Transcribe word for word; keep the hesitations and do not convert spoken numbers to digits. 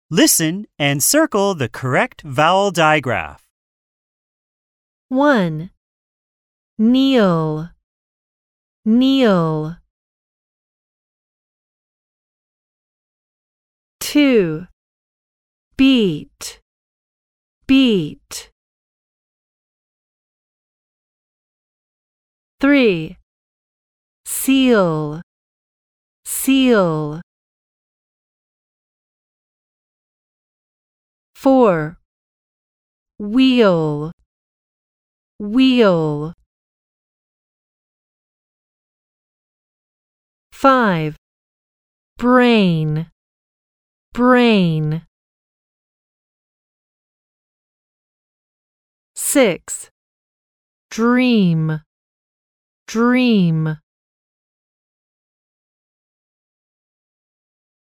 Listen and circle the correct vowel digraph. one. Kneel, kneel. two. Beat, beat. three. Seal, seal. four. Wheel, wheel. five. Brain, brain. six. Dream, dream.